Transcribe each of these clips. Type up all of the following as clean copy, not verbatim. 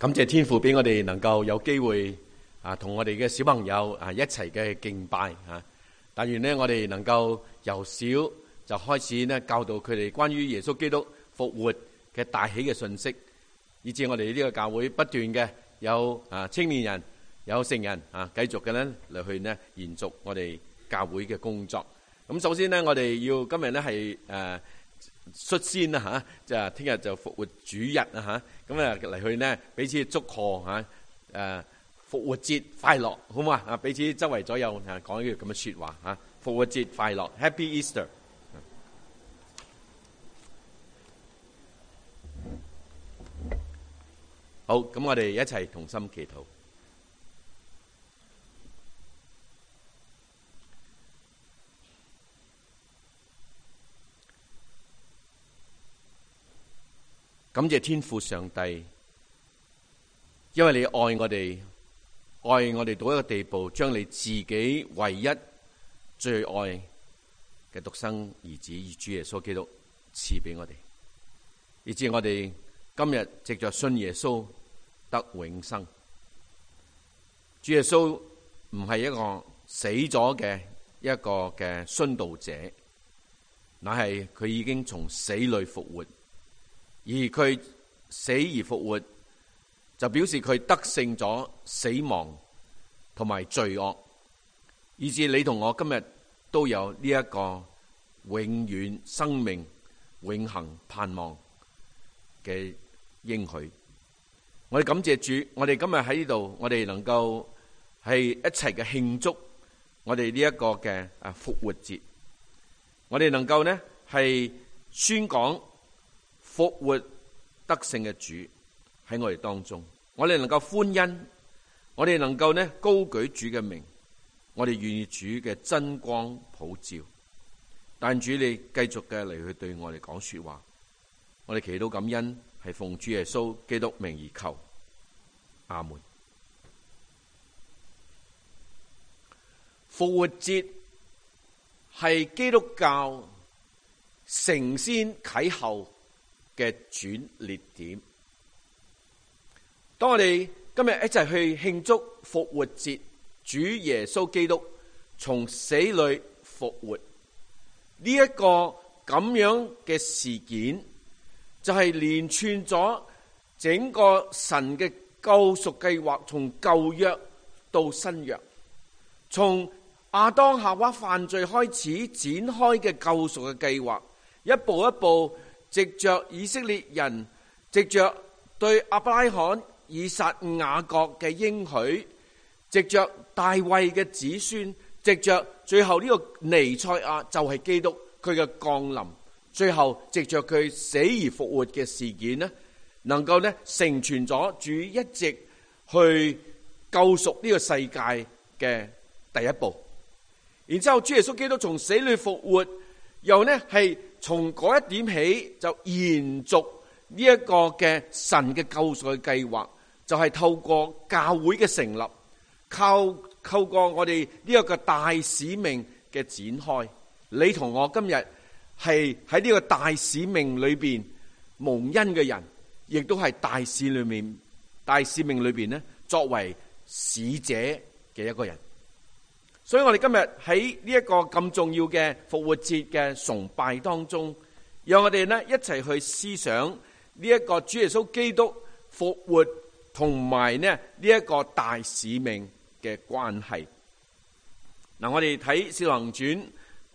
感謝天父俾我哋能夠有機會同我哋嘅小朋友一齊嘅敬拜但願呢，我哋能夠由小就開始呢教導佢哋關於耶穌基督復活嘅大喜嘅信息，以至我哋呢個教會不斷嘅有青年人有成人繼續嘅呢嚟去呢延續我哋教會嘅工作。咁首先呢，我哋要今日呢係率先啦就係聽日就復活主日咁嚟去呢彼此祝賀復活節快樂，好嘛？彼此周圍左右講一句咁嘅說話復活節快樂 ，Happy Easter。好，咁我哋一齊同心祈禱。感謝天父上帝，因為你愛我哋到一個地步，將你自己唯一最愛嘅獨生兒子主耶穌基督賜俾我哋，以致我哋今日藉着信耶穌得永生。主耶穌唔係一個死咗嘅一個嘅殉道者，乃係佢已經從死裏復活。而佢死而復活，就表示佢得勝咗死亡同埋罪惡，以致你同我今日都有呢一個永遠生命、永恆盼望嘅應許。我哋感謝主，我哋今日喺呢度，我哋能夠係一齊嘅慶祝我哋呢一個嘅復活節。我哋能夠呢係宣講復活得勝嘅主喺我哋當中，我哋能夠歡欣，我哋能夠呢高舉主嘅名，我哋願意主嘅真光普照。但主你繼續嘅嚟去對我哋講說話，我哋祈禱感恩係奉主耶穌基督名而求，阿門。復活節係基督教承先啟後嘅轉捩點。當我哋今日一齊去慶祝復活節，主耶穌基督從死裏復活呢一個咁樣嘅事件，就係連串咗整個神嘅救贖計劃，從舊約到新約，從亞當夏娃犯罪開始展開嘅救贖嘅計劃，一步一步藉着以色列人，藉着對亞伯拉罕、以撒、雅各嘅應許，藉着大衛嘅子孫，藉着最後呢個彌賽亞就係基督佢嘅降臨，最後藉着佢死而復活嘅事件呢，能夠呢成全咗主一直去救贖呢個世界嘅第一步。然之後主耶穌基督從死裏復活，又呢係從嗰一點起就延續呢一個嘅神嘅救贖嘅計劃，就係透過教會嘅成立，透過我哋呢一個大使命嘅展開。你同我今日係喺呢個大使命裏邊蒙恩嘅人，亦都係大使命裏邊呢作為使者嘅一個人。所以我哋今日喺呢一個咁重要嘅復活節嘅崇拜當中，讓我哋呢一齊去思想呢一個主耶穌基督復活同埋呢一個大使命嘅關係。嗱，我哋睇《使徒行傳》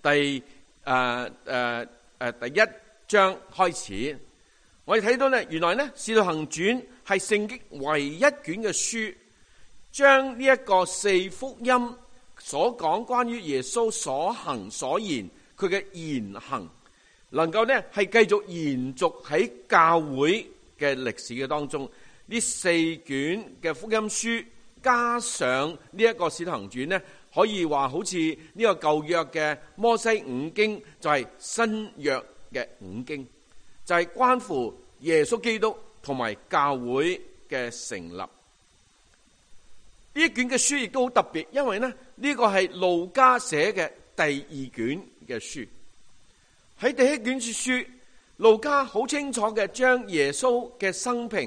第一章開始，我哋睇到呢，原來呢《使徒行傳》係聖經唯一卷嘅書，將呢一個四福音所講關於耶穌所行所言佢嘅言行，能夠呢係繼續延續喺教會嘅歷史嘅當中。呢四卷嘅福音書加上呢一個使徒行傳呢，可以話好似呢個舊約嘅摩西五經，就係新約嘅五經，就係關乎耶穌基督同埋教會嘅成立。呢一卷嘅書亦都好特別，因為呢個係路加寫嘅第二卷嘅書。喺第一卷書，路加好清楚嘅將耶穌嘅生平，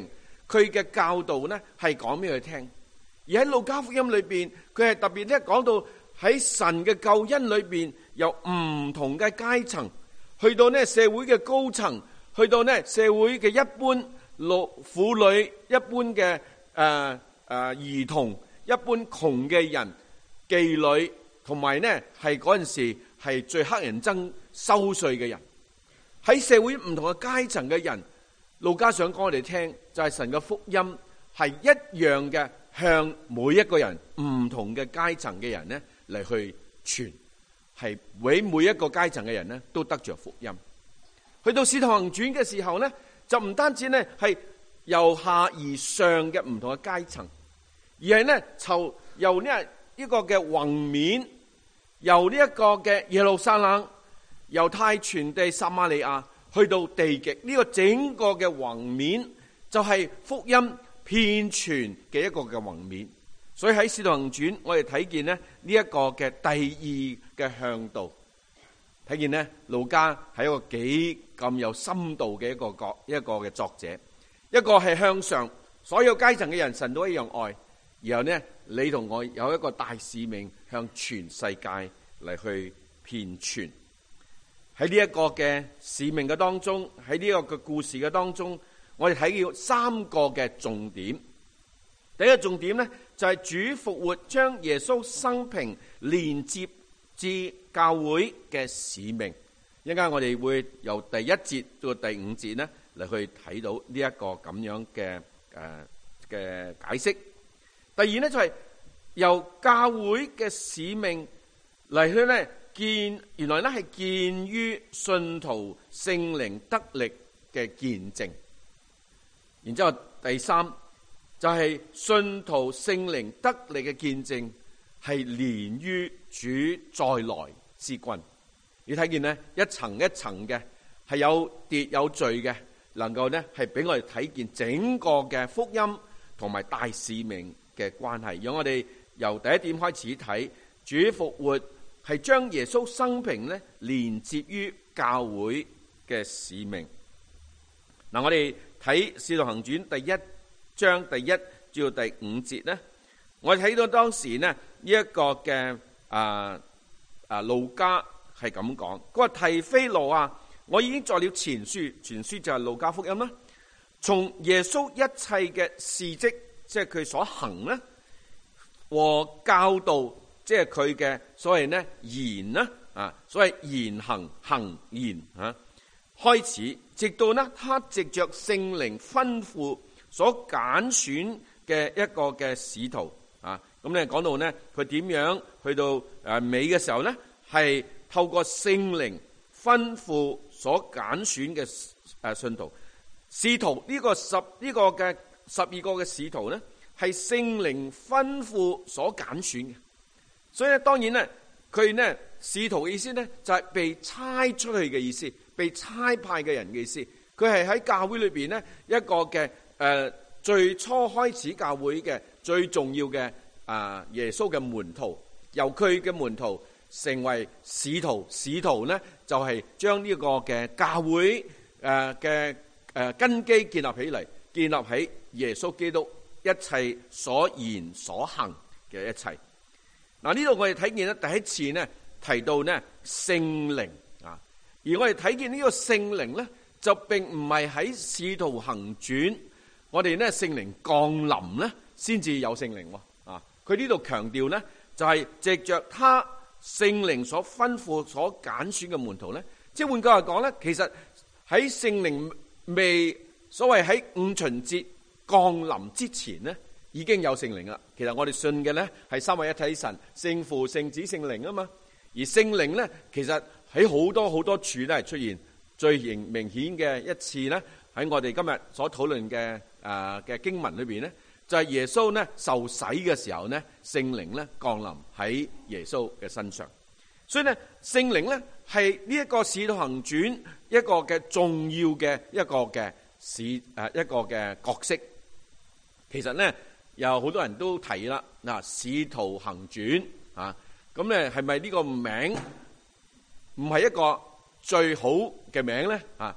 佢嘅教導呢係講俾佢聽。而喺路加福音裏邊，佢係特別咧講到喺神嘅救恩裏邊，由唔同嘅階層，去到呢社會嘅高層，去到呢社會嘅一般婦女、一般嘅兒童、一般窮嘅人、妓女，同埋呢係嗰陣時係最乞人憎收稅嘅人，喺社會唔同嘅階層嘅人，路加想講我哋聽，就係神嘅福音係一樣嘅。向每一個人唔同嘅階層嘅人呢嚟去傳，係俾每一個階層嘅人呢都得着福音。去到使徒行傳嘅時候呢，就唔單止呢係由下而上嘅唔同嘅階層，而係呢就由呢一個嘅宏面，由呢一個嘅耶路撒冷、猶太全地、撒瑪利亞去到地極，呢個整個嘅宏面就係福音遍傳嘅一個嘅宏面。所以喺使徒行傳我哋睇見呢一個嘅第二嘅向度，睇見呢路加係一個幾咁有深度嘅一個嘅作者。一個係向上，所有階層嘅人神都一樣愛，然後呢你同我有一個大使命向全世界嚟去遍傳。喺呢一個嘅使命嘅當中，喺呢個嘅故事嘅當中，我哋睇到三個嘅重點。第一個重點呢，就係主復活將耶穌生平連接至教會嘅使命。一陣間我哋會由第一節到第五節呢嚟去睇到呢一個咁樣嘅解釋。第二呢，就係由教會嘅使命嚟去呢見，原來呢係見於信徒聖靈得力嘅見證。然之後第三就係信徒聖靈得力嘅見證係連於主再來之君。你睇見呢一層一層嘅係有秩有序嘅，能夠呢係俾我哋睇見整個嘅福音同埋大使命嘅關係。讓我哋由第一點開始睇，主復活係將耶穌生平呢連接於教會嘅使命。嗱，我哋睇《使徒行傳》第一章第一至到第五節呢，我哋睇到當時呢呢一個嘅路加係咁講，佢話提非羅啊，我已經作了前書，前書就係路加福音啦。從耶穌一切嘅事蹟，即係佢所行呢，和教導，即係佢嘅所謂呢言啦，所謂言行行言開始，直到呢他藉着聖靈吩咐所揀選嘅一個嘅使徒咁咧講到呢佢點樣去到尾嘅時候呢，係透過聖靈吩咐所揀選嘅信徒。使徒呢個12個嘅使徒呢，係聖靈吩咐所揀選嘅。所以咧，當然呢，佢呢使徒嘅意思呢，就係被差出去嘅意思，被差派嘅人嘅意思。佢係喺教會裏邊呢一個嘅最初開始教會嘅最重要嘅耶穌嘅門徒，由佢嘅門徒成為使徒。使徒呢就係將呢個嘅教會嘅根基建立起嚟，建立喺耶穌基督一切所言所行嘅一切。嗱，呢度我哋睇見咧，第一次呢提到呢聖靈而我哋睇見呢個聖靈呢，就並唔係喺使徒行傳，我哋呢聖靈降臨呢先至有聖靈佢呢度強調呢，就係藉着他聖靈所吩咐所揀選嘅門徒呢，即係換句話講呢，其實喺聖靈未所謂喺五旬節降臨之前呢，已經有聖靈啦。其實我哋信嘅呢係三位一體神，聖父、聖子、聖靈啊嘛。而聖靈呢，其實喺好多好多處都係出現。最明顯嘅一次呢，喺我哋今日所討論嘅經文裏邊呢，就係耶穌呢受洗嘅時候呢，聖靈呢降臨喺耶穌嘅身上。所以呢，聖靈呢係呢一個使徒行傳一個嘅重要嘅一個嘅角色。其實呢，有好多人都提啦，使徒行傳咁咧係咪呢個名唔係一個最好嘅名咧？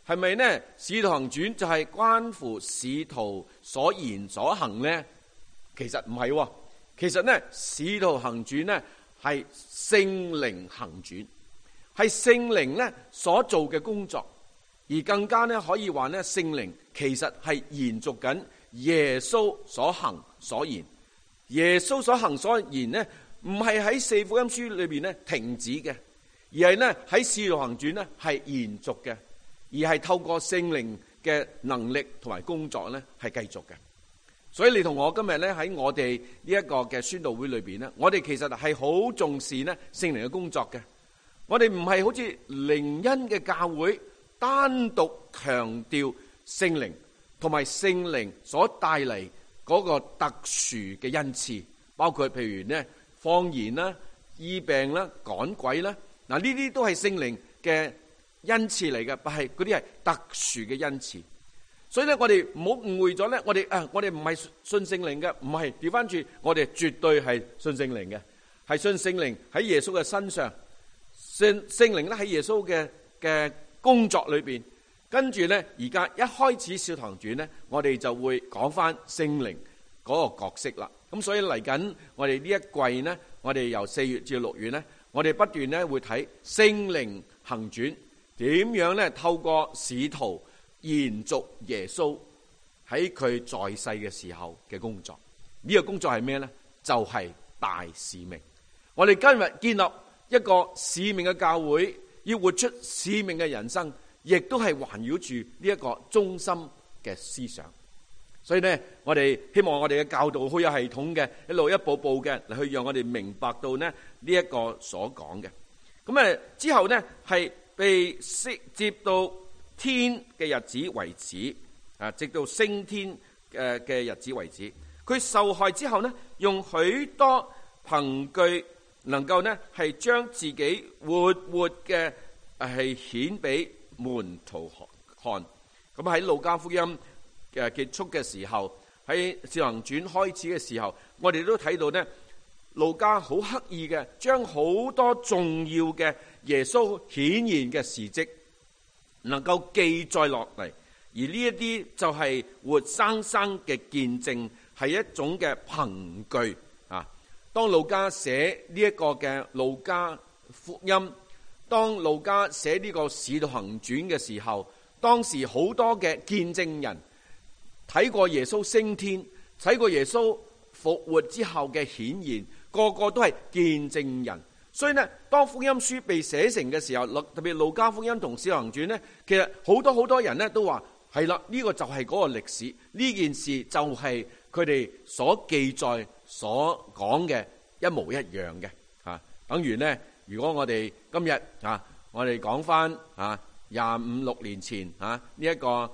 係咪呢？使徒行傳就係關乎使徒所言所行呢？其實唔係喎，其實呢，使徒行傳呢係聖靈行傳，係聖靈呢所做嘅工作，而更加呢可以話呢，聖靈其實係延續緊耶穌所行所言。耶穌所行所言呢，唔係喺四福音書裏邊呢停止嘅，而係呢喺使徒行傳呢係延續嘅，而係透過聖靈嘅能力同埋工作呢係繼續嘅。所以你同我今日呢喺我哋呢一個嘅宣道會裏邊呢，我哋其實係好重視呢聖靈嘅工作嘅。我哋唔係好似靈恩嘅教會單獨強調聖靈同埋聖靈所帶嚟嗰個特殊嘅恩賜，包括譬如呢方言啦、醫病啦、趕鬼啦，嗱呢啲都係聖靈嘅恩賜嚟嘅，但係嗰啲係特殊嘅恩賜。所以咧，我哋唔好誤會咗咧，我哋唔係信聖靈嘅，唔係調翻轉，我哋絕對係信聖靈嘅，係信聖靈喺耶穌嘅身上，聖靈咧喺耶穌嘅工作裏邊。跟住咧，而家一開始使徒行傳咧，我哋就會講翻聖靈嗰個角色啦。咁所以嚟緊我哋呢一季呢，我哋由4月至6月呢，我哋不斷咧會睇聖靈行傳點樣咧透過使徒延續耶穌喺佢在世嘅時候嘅工作。呢個工作係咩呢？就係大使命。我哋今日建立一個使命嘅教會，要活出使命嘅人生，亦都係環繞住呢一個中心嘅思想。所以呢，我哋希望我哋嘅教導好有系統嘅，一路一步步嘅嚟去讓我哋明白到呢一個所講嘅。咁之後呢，係被接到天嘅日子為止，直到升天嘅日子為止。佢受害之後呢，用許多憑據能夠呢係將自己活嘅係顯俾門徒看。咁喺路加福音結束嘅時候，喺使徒行傳開始嘅時候，我哋都睇到呢，路加好刻意嘅將好多重要嘅耶穌顯現嘅事蹟能夠記載落嚟，而呢一啲就係活生生嘅見證，係一種嘅憑據啊。當路加寫呢一個嘅路加福音，當路加寫呢個使徒行傳嘅時候，當時好多嘅見證人睇過耶穌升天，睇過耶穌復活之後嘅顯現，個個都係見證人。所以呢，當福音書被寫成嘅時候，特別路加福音同使徒行傳呢，其實好多人呢都話係啦，呢個就係嗰個歷史，呢件事就係佢哋所記載所講嘅一模一樣嘅。等於呢，如果我哋今日我哋講翻25-26年前呢一個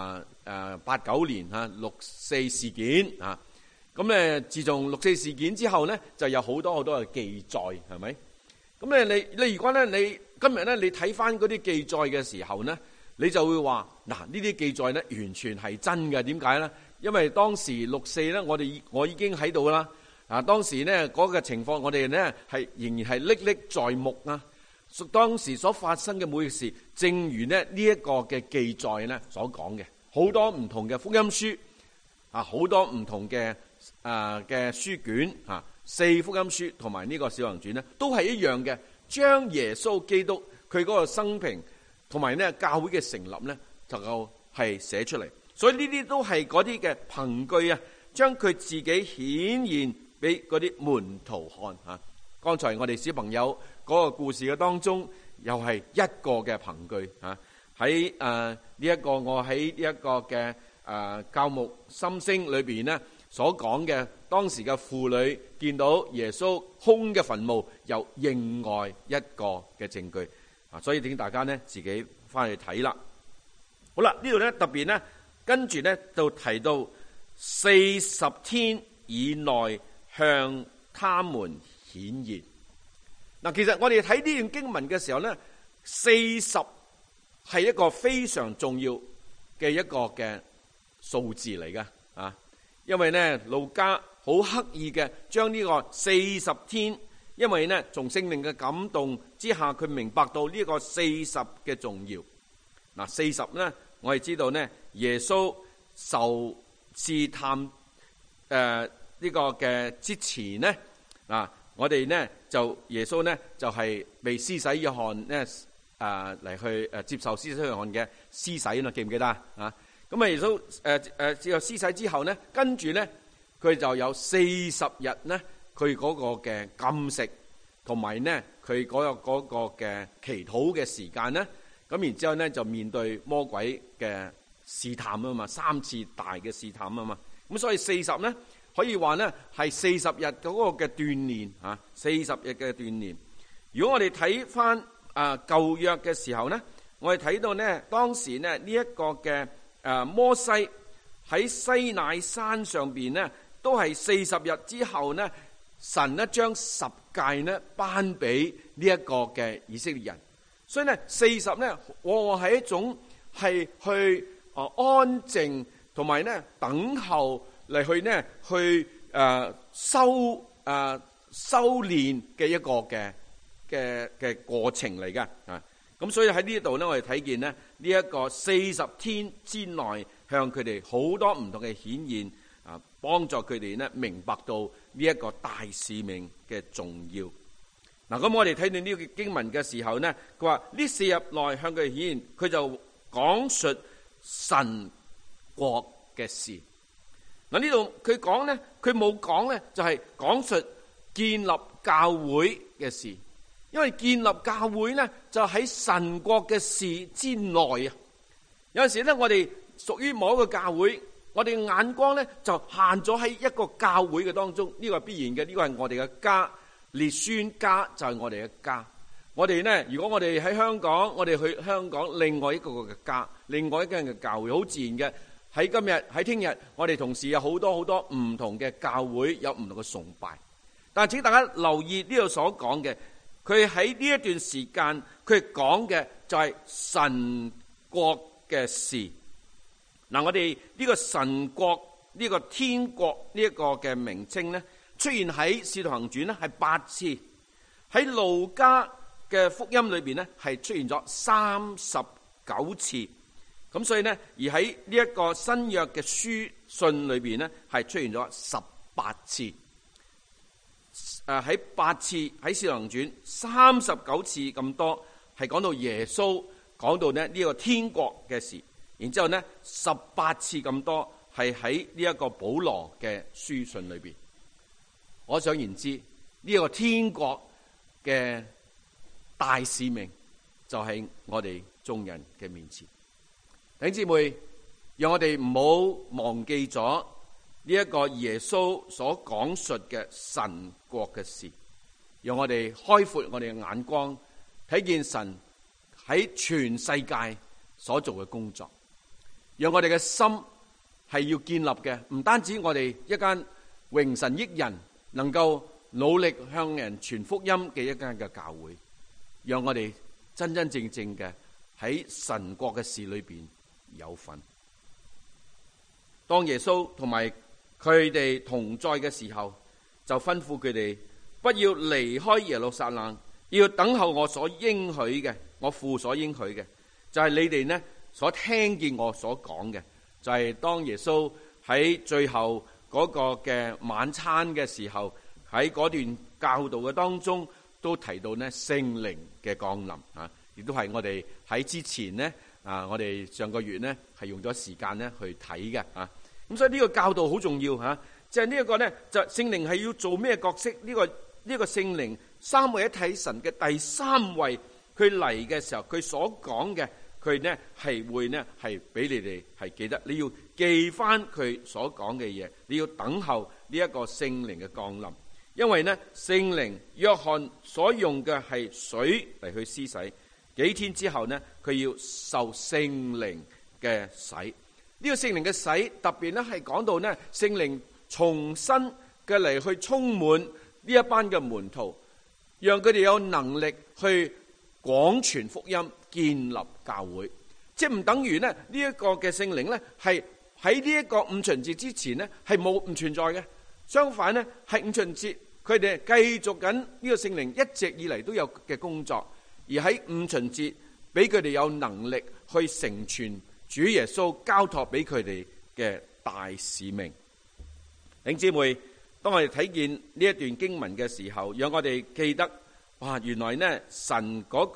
89年六四事件咁咧，自從六四事件之後呢，就有好多嘅記載，係咪？咁咧，你如果咧，你今日咧，你睇翻嗰啲記載嘅時候呢，你就會話嗱，呢啲記載呢，完全係真嘅。點解呢？因為當時六四呢，我已經喺度啦。當時呢嗰個情況，我哋呢係仍然係歷歷在目啊。當時所發生嘅每件事，正如呢一個嘅記載呢所講嘅，好多唔同嘅福音書好多唔同嘅書卷4福音書同埋呢個使徒行傳呢，都係一樣嘅，將耶穌基督佢嗰個生平同埋呢教會嘅成立呢，就夠係寫出嚟。所以呢啲都係嗰啲嘅憑據啊，將佢自己顯現俾嗰啲門徒看。剛才我哋小朋友嗰個故事嘅當中，又係一個嘅憑據喺呢一個我喺呢一個嘅教牧心聲裏邊呢所講嘅，當時嘅婦女見到耶穌空嘅墳墓，有另外一個嘅證據所以請大家呢自己翻去睇啦。好啦，呢度呢特別呢跟住呢就提到40天以內向他們顯現。嗱，其實我哋睇呢段經文嘅時候呢，40係一個非常重要嘅一個嘅數字嚟㗎因為呢路加好刻意嘅將呢個40天，因為呢從聖靈嘅感動之下，佢明白到呢個40嘅重要。 嗱，40咧，我哋知道咧，耶穌受試探呢個嘅之前咧，我哋咧就耶穌咧就係被施洗約翰咧嚟去接受施洗約翰嘅施洗啦，記唔記得啊？咁啊耶穌接受施洗之後咧，跟住咧佢就有40日咧，佢嗰個嘅禁食，同埋咧佢嗰個嘅祈禱嘅時間咧，咁然之後咧就面對魔鬼嘅試探啊嘛，3次大嘅試探啊嘛，咁所以40咧可以話咧係40日嗰個嘅鍛鍊啊，40日嘅鍛鍊。如果我哋睇翻舊約嘅時候咧，我哋睇到咧當時咧呢一個嘅摩西喺西乃山上邊咧，都係40日之後咧，神咧將10誡咧頒俾呢一個嘅以色列人。所以咧40咧往往係一種係去安靜同埋咧等候嚟去咧去修煉嘅一個嘅過程嚟㗎啊！咁所以喺呢度咧，我哋睇見咧呢一個40天之內向佢哋好多唔同嘅顯現啊，幫助佢哋咧明白到呢一個大使命嘅重要。嗱，咁我哋睇到呢個經文嘅時候呢，佢話呢4日內向佢哋顯現，佢就講述神國嘅事。嗱，呢度佢講呢，佢冇講呢，就係講述建立教會嘅事，因為建立教會呢，就喺神國嘅事之內啊。有陣時呢，我哋屬於某一個教會，我哋嘅眼光呢，就限咗喺一個教會嘅當中，呢個係必然嘅，呢個係我哋嘅家。列孫家就係我哋嘅家。我哋呢，如果我哋喺香港，我哋去香港另外一個嘅家，另外一間嘅教會，好自然嘅。喺今日喺聽日，我哋同時有好多唔同嘅教會，有唔同嘅崇拜。但係請大家留意呢度所講嘅，佢喺呢一段時間，佢講嘅就係神國嘅事。嗱，我哋呢個神國呢個天國呢一個嘅名稱呢，出現喺《使徒行傳》呢係8次，喺路加嘅福音裏邊呢係出現咗39次，咁所以呢，而喺呢一個新約嘅書信裏邊呢係出現咗18次，喺8次喺《使徒行傳》39次咁多係講到耶穌，講到呢個天國嘅事，然之後呢18次咁多係喺呢一個保羅嘅書信裏邊。我想言之，呢個天國嘅大使命就喺我哋眾人嘅面前。弟兄姊妹，讓我哋唔好忘記咗呢一個耶穌所講述嘅神國嘅事，讓我哋開闊我哋嘅眼光，睇見神喺全世界所做嘅工作，讓我哋嘅心係要建立嘅，唔單止我哋一間榮神益人，能夠努力向人傳福音嘅一間嘅教會，讓我哋真真正正嘅喺神國嘅事裏邊有份。當耶穌同埋佢哋同在嘅時候，就吩咐佢哋不要離開耶路撒冷，要等候我所應許嘅，我父所應許嘅，就係你哋呢所聽見我所講嘅，就係當耶穌喺最後嗰個嘅晚餐嘅時候，喺嗰段教導嘅當中都提到呢聖靈嘅降臨啊，亦都係我哋喺之前呢我哋上個月呢係用咗時間呢去睇嘅啊。咁所以呢個教導好重要吓，即係呢一個呢就聖靈係要做咩角色？呢個聖靈三位一體神嘅第三位，佢嚟嘅時候，佢所講嘅，佢呢係會呢係俾你哋係記得，你要記翻佢所講嘅嘢，你要等候呢一個聖靈嘅降臨，因為呢聖靈約翰所用嘅係水嚟去施洗，幾天之後呢佢要受聖靈嘅洗。呢個聖靈嘅洗特別呢係講到呢聖靈重新嘅嚟去充滿呢一班嘅門徒，讓佢哋有能力去廣傳福音，建立教會。即係唔等於呢一個嘅聖靈呢係喺呢一個五旬節之前呢係唔存在嘅，相反呢係五旬節佢哋繼續緊呢個聖靈一直以嚟都有嘅工作，而喺五旬節俾佢哋有能力去成全主耶穌交託俾佢哋嘅大使命。弟兄姊妹，當我哋睇見呢一段經文嘅時候，讓我哋記得，哇！原來呢神嗰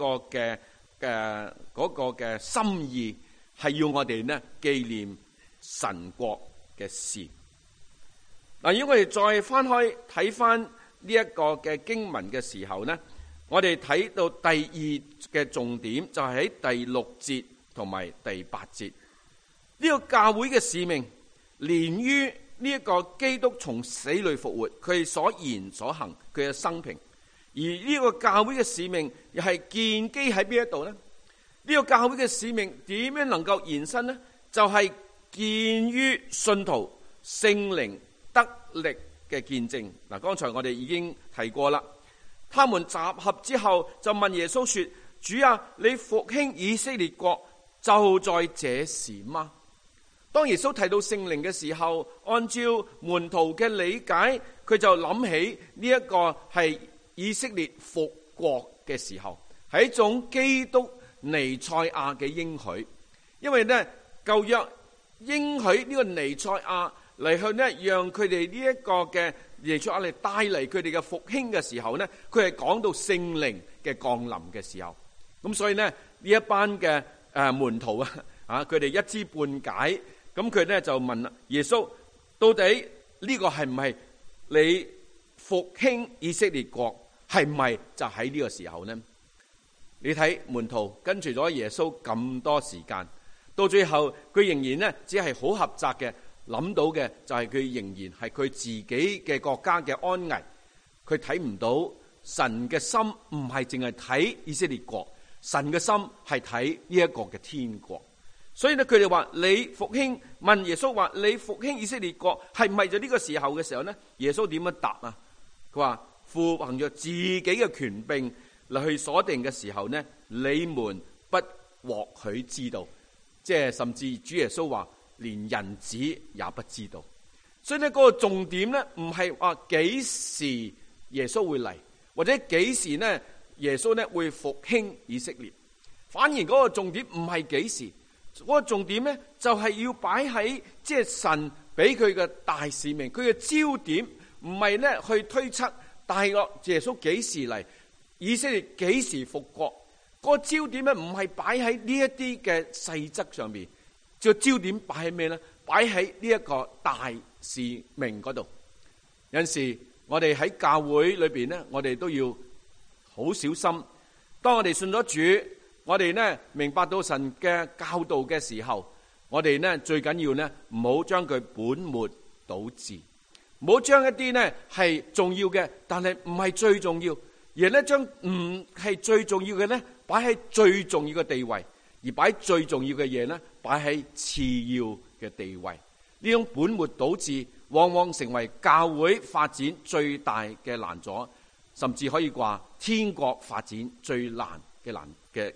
個嘅心意係要我哋呢紀念神國嘅事。嗱，如果我哋再翻開睇翻呢一個嘅經文嘅時候呢，我哋睇到第二嘅重點就係喺第6節同埋第8節。呢個教會嘅使命連於呢一個基督從死裏復活，佢所言所行，佢嘅生平。而呢個教會嘅使命又係建基喺邊一度呢？呢個教會嘅使命點樣能夠延伸呢？就係建於信徒聖靈得力嘅見證。嗱，剛才我哋已經提過啦。他們集合之後就問耶穌說：主啊，你復興以色列國就在這時嗎？當耶穌提到聖靈嘅時候，按照門徒嘅理解，佢就諗起呢一個係以色列復國嘅時候，係一種基督彌賽亞嘅應許。因為呢舊約應許呢個彌賽亞嚟去呢，讓佢哋呢一個嘅彌賽亞嚟帶嚟佢哋嘅復興嘅時候呢，佢係講到聖靈嘅降臨嘅時候。咁所以呢呢一班嘅門徒啊，佢哋一知半解。咁佢咧就問啦：耶穌，到底呢個係唔係你復興以色列國？係唔係就喺呢個時候呢？你睇門徒跟住咗耶穌咁多時間，到最後佢仍然呢只係好狹窄嘅諗到嘅，就係佢仍然係佢自己嘅國家嘅安危。佢睇唔到神嘅心唔係淨係睇以色列國，神嘅心係睇呢一個嘅天國。所以咧，佢哋話你復興，問耶穌話你復興以色列國係唔係就呢個時候嘅時候呢？耶穌點樣答啊？佢話父憑着自己嘅權柄嚟去鎖定嘅時候呢，你們不獲許知道。即係甚至主耶穌話連人子也不知道。所以呢，嗰個重點呢，唔係話幾時耶穌會嚟，或者幾時呢耶穌呢會復興以色列，反而嗰個重點唔係幾時。嗰個重點咧，就係要擺喺即係神俾佢嘅大使命，佢嘅焦點唔係咧去推測大約耶穌幾時嚟，以色列幾時復國。嗰個焦點咧唔係擺喺呢一啲嘅細則上邊，個焦點擺喺咩咧？擺喺呢一個大使命嗰度。有陣時我哋喺教會裏邊咧，我哋都要好小心。當我哋信咗主，我哋呢明白到神嘅教導嘅時候，我哋呢最緊要呢唔好將佢本末倒置，唔好將一啲呢係重要嘅，但係唔係最重要，而係呢將唔係最重要嘅呢擺喺最重要嘅地位，而擺最重要嘅嘢呢擺喺次要嘅地位。呢種本末倒置，往往成為教會發展最大嘅難阻，甚至可以話天國發展最難嘅難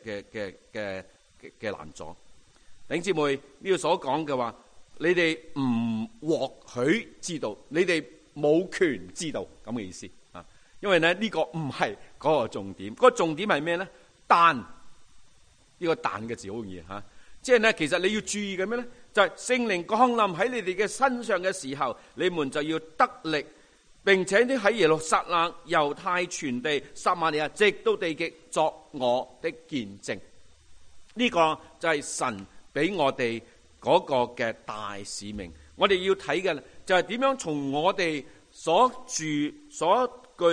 阻。弟兄姊妹，呢度所講嘅話，你哋唔獲許知道，你哋冇權知道咁嘅意思啊。因為呢個唔係嗰個重點，嗰個重點係咩呢？但呢個但嘅字好容易吓，即係呢，其實你要注意嘅咩呢？就係聖靈降臨喺你哋嘅身上嘅時候，你們就要得力，並且呢喺耶路撒冷、猶太全地、撒瑪利亞直到地極作我的見證。呢個就係神俾我哋嗰個嘅大使命。我哋要睇嘅就係點樣從我哋所住所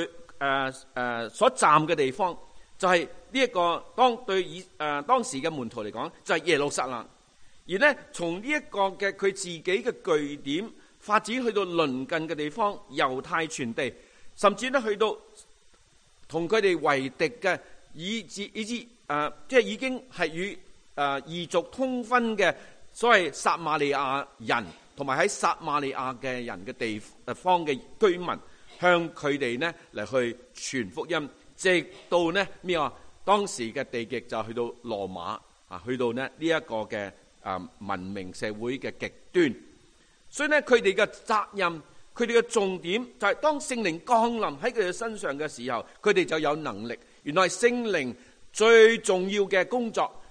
站嘅地方，就係呢一個當時嘅門徒嚟講，就係耶路撒冷。而呢從呢一個嘅佢自己嘅據點發展去到鄰近嘅地方，猶太全地，甚至呢去到同佢哋為敵嘅，以至即係已經係與異族通婚嘅所謂撒瑪利亞人，同埋喺撒瑪利亞嘅人嘅地方嘅居民，向佢哋呢嚟去傳福音，直到呢咩啊？當時嘅地極就去到羅馬啊，去到呢一個嘅文明社會嘅極端。所以呢，佢哋嘅責任，佢哋嘅重點就係當聖靈降臨喺佢哋身上嘅時候，佢哋就有能力。原來聖靈最重要嘅工作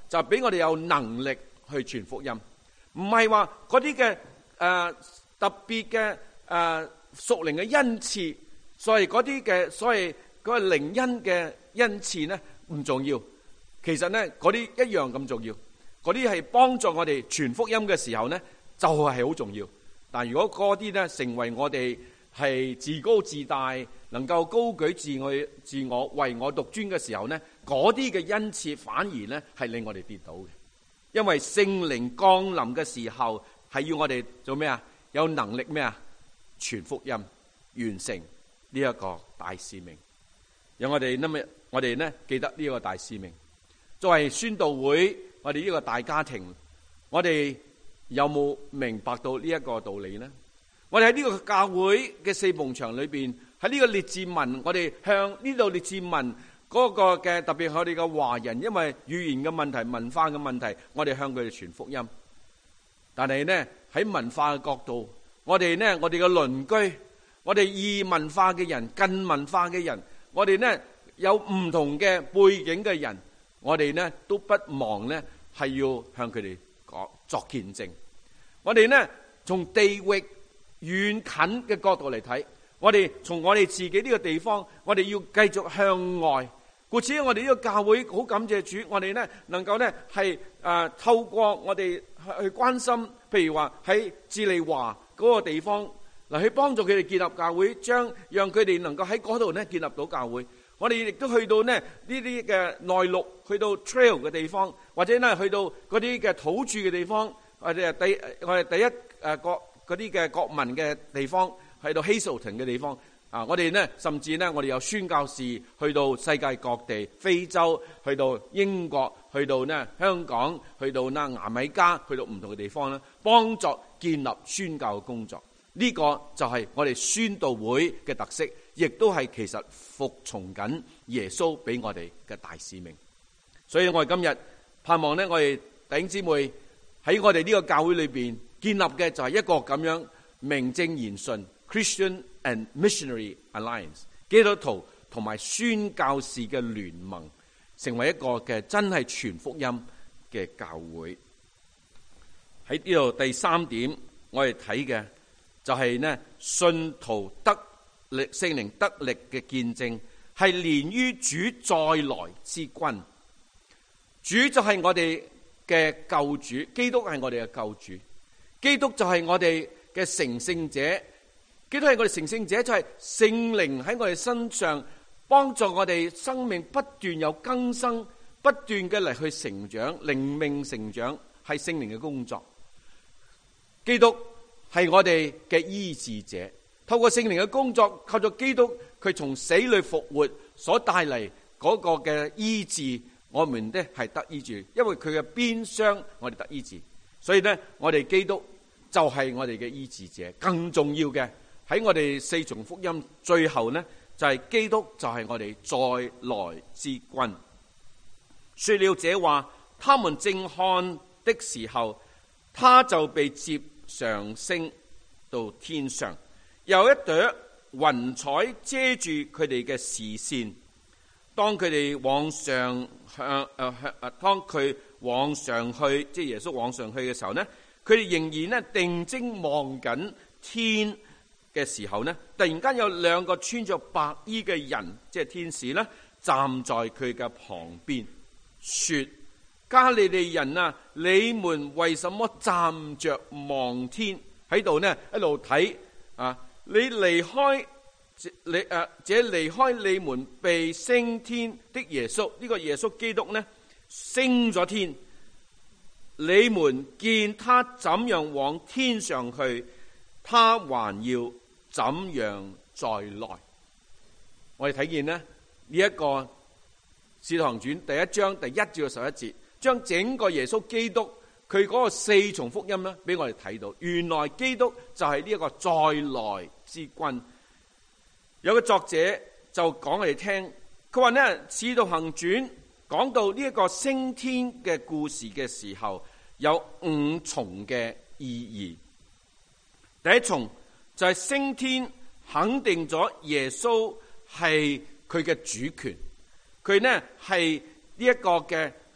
就俾我哋有能力去傳福音，唔係話嗰啲嘅特別嘅屬靈嘅恩賜，所謂嗰啲嘅所謂嗰個靈恩嘅恩賜咧唔重要，其實咧嗰啲一樣咁重要，嗰啲係幫助我哋傳福音嘅時候咧就係好重要。但如果嗰啲咧成為我哋係自高自大，能夠高舉自我唯我獨尊嘅時候咧，嗰啲嘅恩賜反而咧係令我哋跌倒嘅。因為聖靈降臨嘅時候係要我哋做咩啊？有能力咩啊？傳福音，完成呢一個大使命。讓我哋呢記得呢個大使命。作為宣道會，我哋呢個大家庭，我哋有冇明白到呢一個道理呢？我哋喺呢個教會嘅四埲牆裏邊，喺呢個列治文，我哋向呢度列治文嗰個嘅特別我哋嘅華人，因為語言嘅問題、文化嘅問題，我哋向佢哋傳福音。但係呢喺文化嘅角度，我哋嘅鄰居，我哋異文化嘅人、近文化嘅人，我哋呢有唔同嘅背景嘅人，我哋呢都不忘呢係要向佢哋作見證。我哋呢從地域遠近嘅角度嚟睇，我哋從我哋自己呢個地方，我哋要繼續向外。故此我哋呢個教會好感謝主，我哋呢能夠呢係透過我哋去關心，譬如話喺智利華嗰個地方嚟去幫助佢哋建立教會，讓佢哋能夠喺嗰度呢建立到教會。我哋亦都去到呢啲嘅內陸，去到 trail 嘅地方，或者呢去到嗰啲嘅土著嘅地方，我哋第一嗰啲嘅國民嘅地方，去到 Hazelton 嘅地方。我哋呢甚至呢我哋有宣教士去到世界各地，非洲，去到英國，去到呢香港，去到呢牙買加，去到唔同嘅地方呢，幫助建立宣教嘅工作。呢個就係我哋宣道會嘅特色，亦都係其實服從緊耶穌俾我哋嘅大使命。所以我哋今日盼望呢，我哋弟兄姊妹喺我哋呢個教會裏邊建立嘅就係一個咁樣名正言順 Christian and Missionary Alliance， 基督徒同埋宣教士嘅聯盟，成為一個嘅真係傳福音嘅教會。喺呢度第三點，我哋睇嘅就係呢信徒得力、聖靈得力嘅見證，係連於主再來之君。主就係我哋嘅救主，基督係我哋嘅救主，基督就係我哋嘅成聖者，基督係我哋成聖者，就係聖靈喺我哋身上幫助我哋生命不斷有更新，不斷嘅嚟去成長，靈命成長係聖靈嘅工作。基督係我哋嘅醫治者，透過聖靈嘅工作，靠咗基督佢從死裏復活所帶嚟嗰個嘅醫治，我們呢係得醫治，因為佢嘅鞭傷我哋得醫治。所以呢，我哋基督就係我哋嘅醫治者。更重要嘅喺我哋四重福音最後呢，就係基督就係我哋再來之君。說了這話，他們正看的時候，他就被接上升到天上，有一朵雲彩遮住佢哋嘅視線。當佢哋往上當佢往上去，即係耶穌往上去嘅時候呢，佢哋仍然呢定睛望緊天嘅時候呢，突然間有兩個穿着白衣嘅人，即係天使呢，站在佢嘅旁邊，說：加利利人啊，你們為什麼站着望天？喺度呢一路睇啊！你離開這離開你們被升天的耶穌，呢個耶穌基督呢升咗天，你們見他怎樣往天上去，他還要怎樣再來？我哋睇見呢一個《使徒行傳》第1章第1至11節，將整個耶穌基督佢嗰個四重福音呢俾我哋睇到，原來基督就係呢一個再來之君。有個作者就講我哋聽，佢話呢《使徒行傳》講到呢一個升天嘅故事嘅時候，有5重嘅意義。第一重就係升天肯定咗耶穌係佢嘅主權，佢呢係呢一個嘅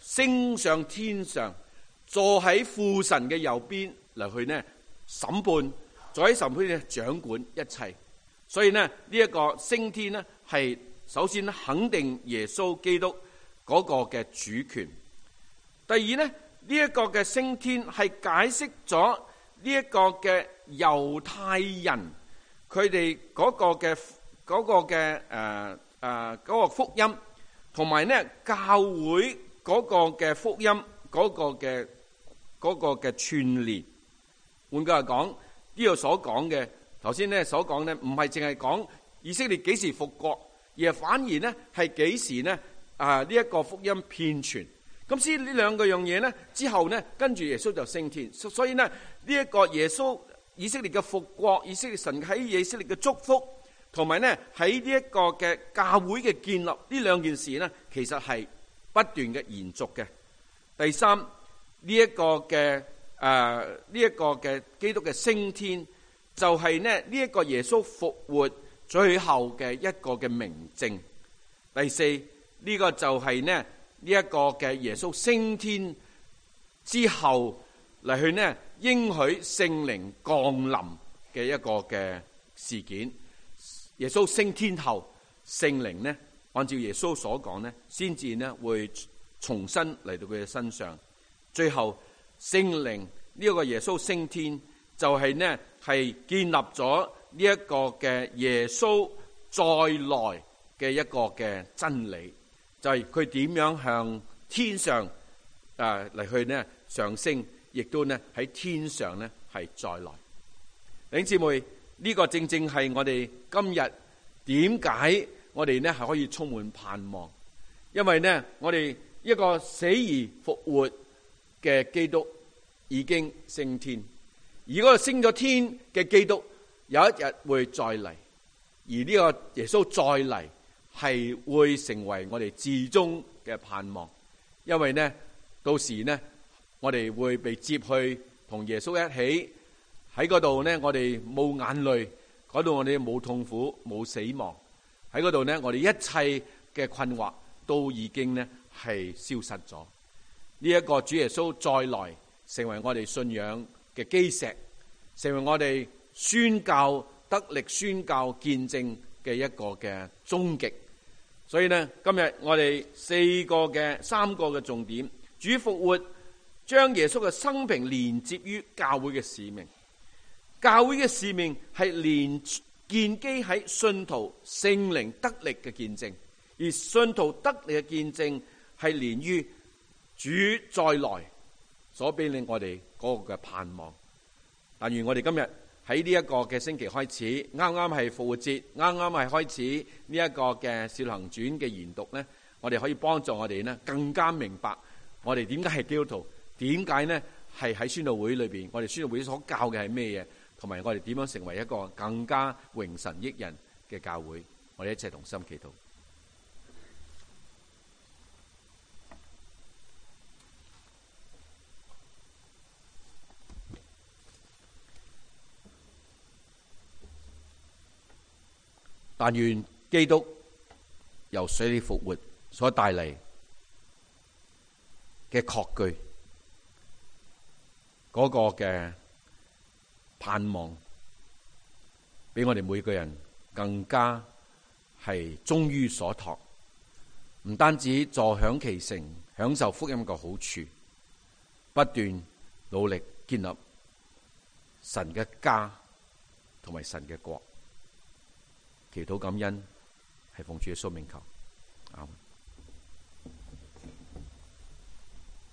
升上天上，坐喺父神嘅右邊嚟去呢審判，坐喺審判呢掌管一切。所以呢，呢一個升天呢，係首先肯定耶穌基督嗰個嘅主權。第二呢，呢一個嘅升天係解釋咗呢一個嘅猶太人佢哋嗰個福音，同埋呢教會嗰個嘅福音嗰個嘅串聯。換句話講，呢度所講嘅頭先呢所講呢，唔係淨係講以色列幾時復國，而係反而呢係幾時呢呢一個福音遍傳。咁所以呢兩個樣嘢呢之後呢，跟住耶穌就升天。所以呢，呢一個耶穌以色列嘅復國，以色列神喺以色列嘅祝福，同埋呢喺呢一個嘅教會嘅建立，呢兩件事呢其實係不斷嘅延續嘅。第三，呢一個嘅基督嘅升天，就係呢一個耶穌復活最後嘅一個嘅明證。第四，呢個就係呢一個嘅耶穌升天之後嚟去呢應許聖靈降臨嘅一個嘅事件。耶穌升天後，聖靈呢按照耶穌所講呢，先至呢會重新嚟到佢嘅身上。最後聖靈呢一個耶穌升天，就係呢係建立咗呢一個嘅耶穌再來嘅一個嘅真理，就係佢點樣向天上嚟去呢上升，亦都呢喺天上呢係再來。弟兄姊妹，呢個正正係我哋今日點解我哋呢係可以充滿盼望，因為呢我哋一個死而復活嘅基督已經升天，而嗰個升咗天嘅基督有一日會再嚟，而呢個耶穌再嚟係會成為我哋至終嘅盼望。因為呢到時呢我哋會被接去同耶穌一起喺嗰度呢，我哋冇眼淚，嗰度我哋冇痛苦冇死亡，喺嗰度呢我哋一切嘅困惑都已經呢係消失咗。呢一個主耶穌再來成為我哋信仰嘅基石，成為我哋宣教得力宣教見證嘅一個嘅終極。所以呢今日我哋三個嘅重點，主復活將耶穌嘅生平連接於教會嘅使命。教會嘅使命係建基喺信徒聖靈得力嘅見證，而信徒得力嘅見證係連於主再來所俾你我哋嗰個嘅盼望。但願我哋今日喺呢一個嘅星期開始，啱啱係復活節，啱啱係開始呢一個嘅《使徒行傳》嘅研讀呢，我哋可以幫助我哋呢更加明白我哋點解係基督徒，點解呢係喺宣道會裏邊，我哋宣道會所教嘅係咩嘢，同埋我哋點樣成為一個更加榮神益人嘅教會。我哋一齊同心祈禱。但願基督由死裏復活所帶嚟嘅確據，嗰個嘅盼望，俾我哋每個人更加係忠於所託，唔單止坐享其成，享受福音嘅好處，不斷努力建立神嘅家同埋神嘅國。祈禱感恩，係奉主耶穌名求。